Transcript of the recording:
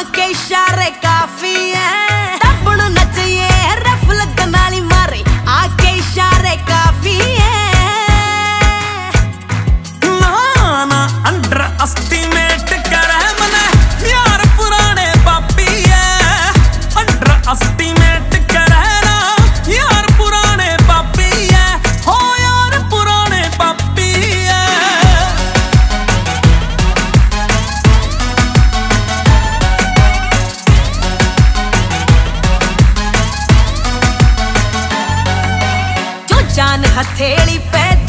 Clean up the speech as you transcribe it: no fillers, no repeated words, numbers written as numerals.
आके इशारे काफी है टप्पण नचिए रफ लगन वाली मारे आके इशारे काफी है ना अंडर एस्टिमेट करे मने यार पुराने पापी है अंडर एस्टिमेट करे ना यार पुराने पापी है हो यार पुराने पापी है जो जान हथेली पे